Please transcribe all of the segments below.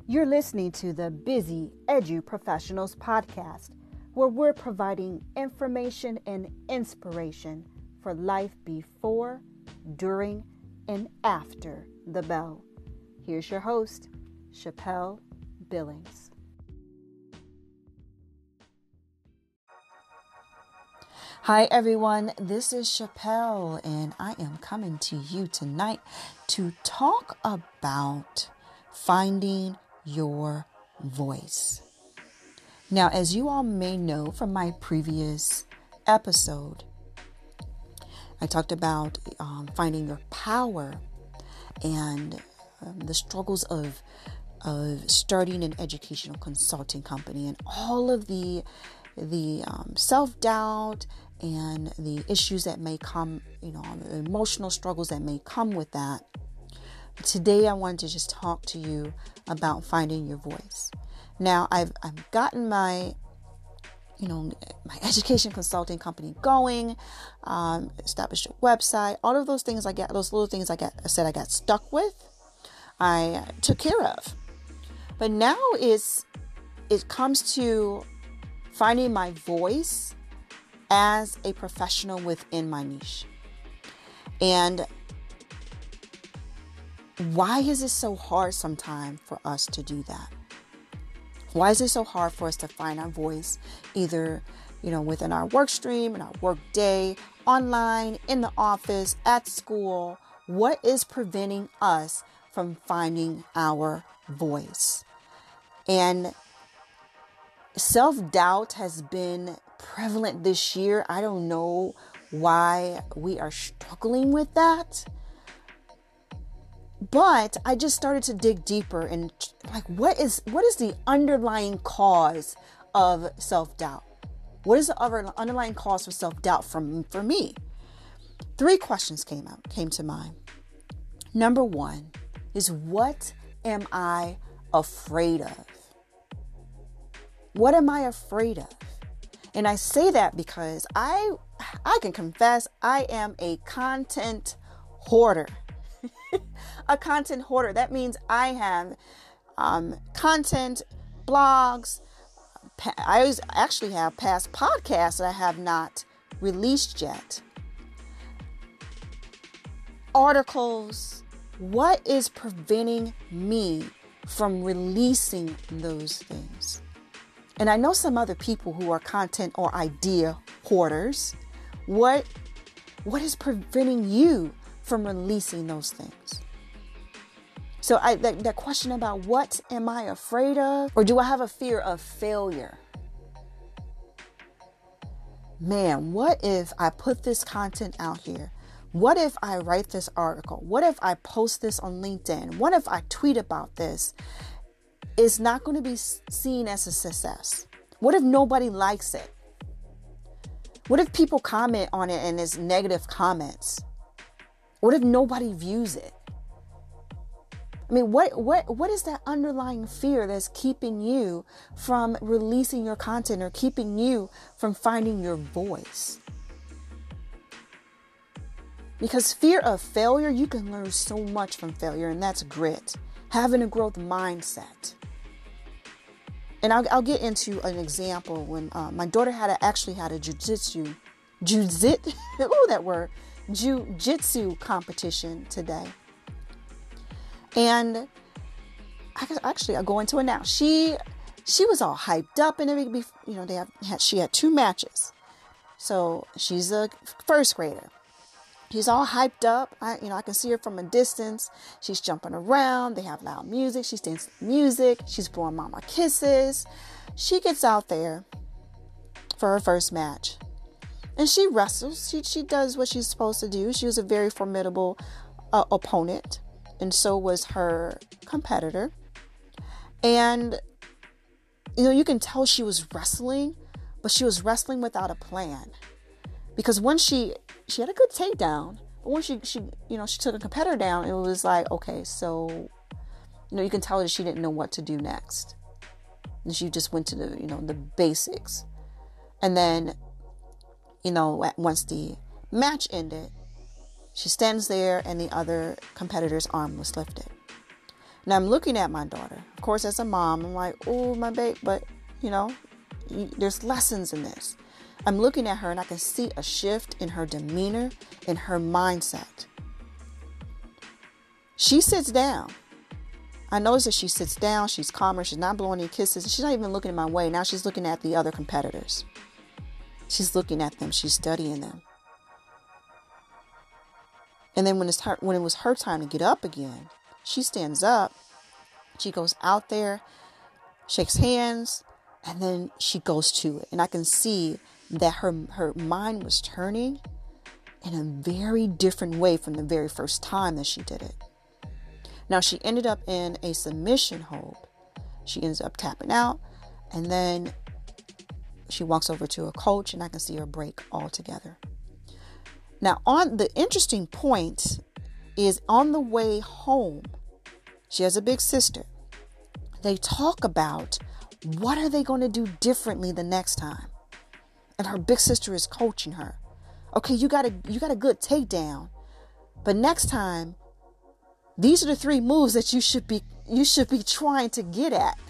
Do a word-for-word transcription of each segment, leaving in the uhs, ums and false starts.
You're listening to the Busy Edu Professionals podcast, where we're providing information and inspiration for life before, during, and after the bell. Here's your host, Chappelle Billings. Hi everyone, this is Chappelle, and I am coming to you tonight to talk about finding your voice. Now, as you all may know from my previous episode, I talked about um, finding your power and um, the struggles of of starting an educational consulting company and all of the the um, self-doubt and the issues that may come, you know, the emotional struggles that may come with that. Today, I wanted to just talk to you about finding your voice. Now, I've I've gotten my, you know, my education consulting company going, um, established a website, all of those things I got, those little things I got, I said I got stuck with, I took care of. But now it's, it comes to finding my voice as a professional within my niche. And why is it so hard sometimes for us to do that? Why is it so hard for us to find our voice, either, you know, within our work stream, in our work day, online, in the office, at school? What is preventing us from finding our voice? And self-doubt has been prevalent this year. I don't know why we are struggling with that. But I just started to dig deeper and like, what is what is the underlying cause of self-doubt? What is the other underlying cause for self-doubt from for me? Three questions came out, came to mind. Number one is, what am I afraid of? What am I afraid of? And I say that because I I can confess I am a content hoarder. A content hoarder. That means I have um, content, blogs. Pa- I always actually have past podcasts that I have not released yet. Articles. What is preventing me from releasing those things? And I know some other people who are content or idea hoarders. What, what is preventing you from releasing those things? So I, that, that question about what am I afraid of? Or do I have a fear of failure? Man, what if I put this content out here? What if I write this article? What if I post this on LinkedIn? What if I tweet about this? It's not going to be seen as a success. What if nobody likes it? What if people comment on it and it's negative comments? What if nobody views it? I mean, what, what, what is that underlying fear that's keeping you from releasing your content or keeping you from finding your voice? Because fear of failure, you can learn so much from failure, and that's grit, having a growth mindset. And I'll, I'll get into an example when uh, my daughter had a, actually had a jujitsu, jujit, oh, that word, jujitsu competition today. And I actually, I'll go into it now. She, she was all hyped up and everything. You know, they have, had, she had two matches. So she's a first grader. She's all hyped up. I, you know, I can see her from a distance. She's jumping around. They have loud music. She's dancing music. She's blowing mama kisses. She gets out there for her first match. And she wrestles. She, she does what she's supposed to do. She was a very formidable uh, opponent. And so was her competitor. And, you know, you can tell she was wrestling, but she was wrestling without a plan. Because when she, she had a good takedown, but when she, she, you know, she took a competitor down, it was like, okay, so, you know, you can tell that she didn't know what to do next. And she just went to the, you know, the basics. And then, you know, once the match ended, she stands there and the other competitor's arm was lifted. Now I'm looking at my daughter. Of course, as a mom, I'm like, oh, my babe, but you know, you, there's lessons in this. I'm looking at her and I can see a shift in her demeanor, in her mindset. She sits down. I notice that she sits down. She's calmer. She's not blowing any kisses. She's not even looking my way. Now she's looking at the other competitors. She's looking at them. She's studying them. And then when it's her, when it was her time to get up again, she stands up. She goes out there, shakes hands, and then she goes to it. And I can see that her, her mind was turning in a very different way from the very first time that she did it. Now, she ended up in a submission hold. She ends up tapping out, and then she walks over to a coach, and I can see her break altogether. Now, on the interesting point is on the way home, she has a big sister. They talk about what are they going to do differently the next time. And her big sister is coaching her. Okay, you got a you got a good takedown, but next time, these are the three moves that you should be you should be trying to get at.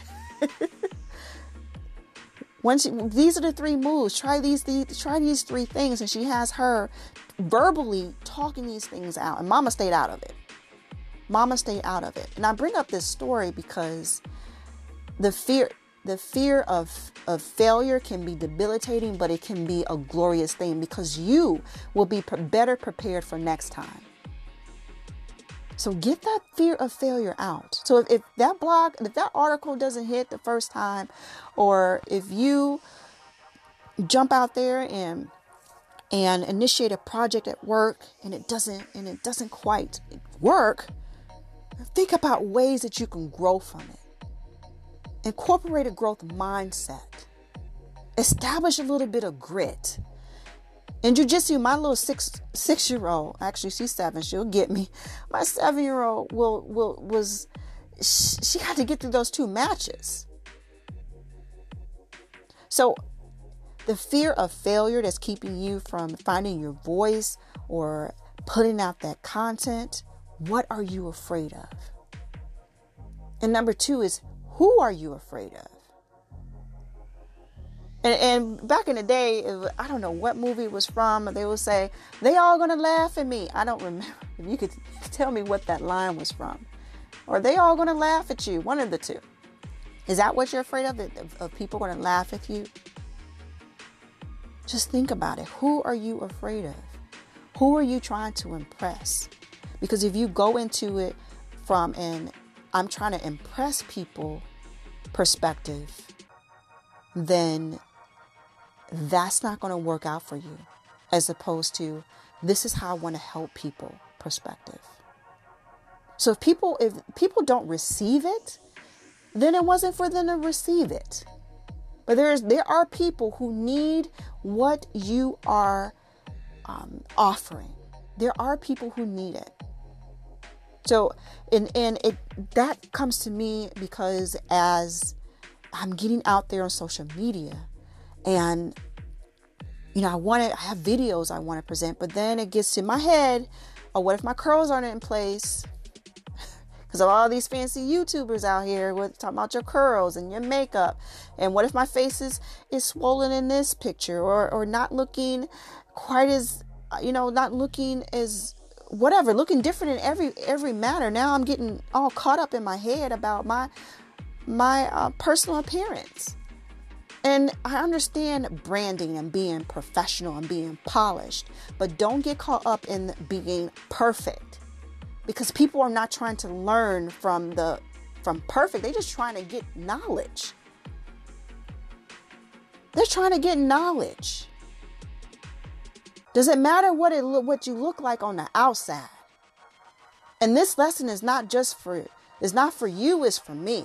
Once you, these are the three moves. Try these, these try these three things, and she has her verbally talking these things out. And Mama stayed out of it. Mama stayed out of it. And I bring up this story because the fear the fear of of failure can be debilitating, but it can be a glorious thing because you will be pre- better prepared for next time. So get that fear of failure out. So if, if that blog, if that article doesn't hit the first time, or if you jump out there and and initiate a project at work and it doesn't and it doesn't quite work, think about ways that you can grow from it. Incorporate a growth mindset. Establish a little bit of grit. In jiu-jitsu, my little six six year old, actually she's seven, she'll get me. My seven year old will will was she, she had to get through those two matches. So the fear of failure that's keeping you from finding your voice or putting out that content, what are you afraid of? And number two is, who are you afraid of? And, and back in the day, it was, I don't know what movie it was from. They would say, they all going to laugh at me. I don't remember. If you could tell me what that line was from. Or they all going to laugh at you. One of the two. Is that what you're afraid of? Of, of people going to laugh at you? Just think about it. Who are you afraid of? Who are you trying to impress? Because if you go into it from an I'm trying to impress people perspective, then that's not going to work out for you, as opposed to this is how I want to help people perspective. So if people if people don't receive it, then it wasn't for them to receive it. But there's there are people who need what you are um, offering. There are people who need it. So and and it that comes to me because as I'm getting out there on social media, and you know, I want to I have videos I want to present, but then it gets to my head, oh, what if my curls aren't in place? Because of all these fancy YouTubers out here with talking about your curls and your makeup, and what if my face is, is swollen in this picture, or or not looking quite as, you know, not looking as whatever, looking different in every every matter. Now I'm getting all caught up in my head about my my uh, personal appearance. And I understand branding and being professional and being polished, but don't get caught up in being perfect, because people are not trying to learn from the from perfect. They're just trying to get knowledge. They're trying to get knowledge. Does it matter what it what you look like on the outside? And this lesson is not just for is not for you, it's for me.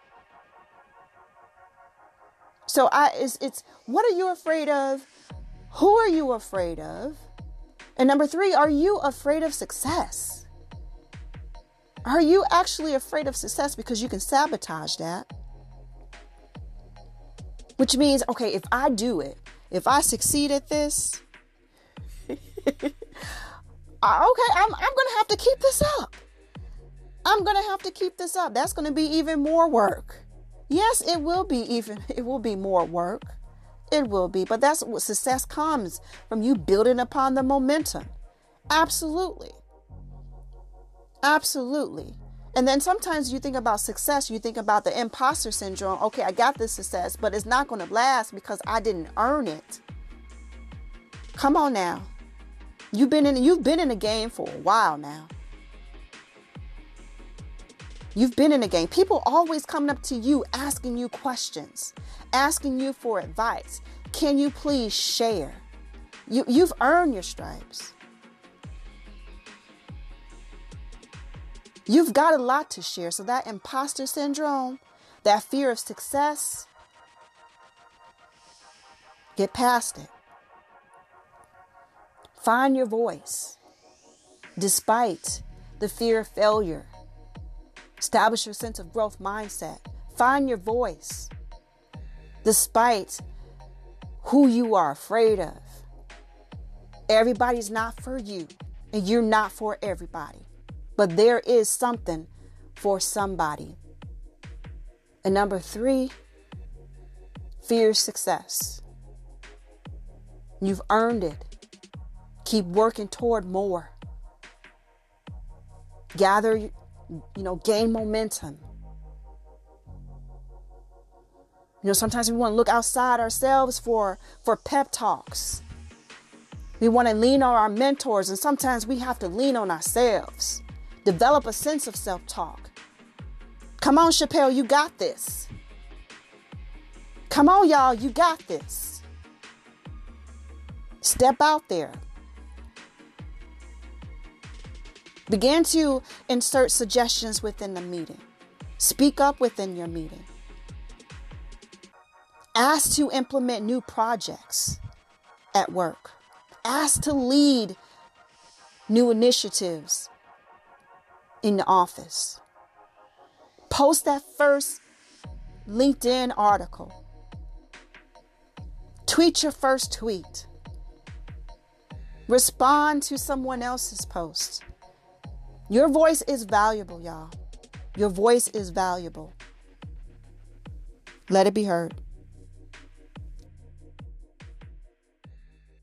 So I it's, it's what are you afraid of? Who are you afraid of? And number three, are you afraid of success? Are you actually afraid of success? Because you can sabotage that. Which means, okay, if I do it, if I succeed at this, okay, I'm I'm gonna have to keep this up. I'm going to have to keep this up. That's going to be even more work. Yes, it will be even, it will be more work. It will be, but that's what success comes from, you building upon the momentum. Absolutely. Absolutely. And then sometimes you think about success, you think about the imposter syndrome. Okay, I got this success, but it's not going to last because I didn't earn it. Come on now. You've been in, you've been in the game for a while now. You've been in the game. People always coming up to you, asking you questions, asking you for advice. Can you please share? You, you've earned your stripes. You've got a lot to share. So that imposter syndrome, that fear of success, get past it. Find your voice. Despite the fear of failure, establish your sense of growth mindset. Find your voice. Despite who you are afraid of. Everybody's not for you, and you're not for everybody. But there is something for somebody. And number three, fear success. You've earned it. Keep working toward more. Gather, you know, gain momentum. You know, sometimes we want to look outside ourselves for, for pep talks. We want to lean on our mentors, and sometimes we have to lean on ourselves. Develop a sense of self-talk. Come on, Chappelle, you got this. Come on, y'all, you got this. Step out there. Begin to insert suggestions within the meeting. Speak up within your meeting. Ask to implement new projects at work. Ask to lead new initiatives in the office. Post that first LinkedIn article. Tweet your first tweet. Respond to someone else's post. Your voice is valuable, y'all. Your voice is valuable. Let it be heard.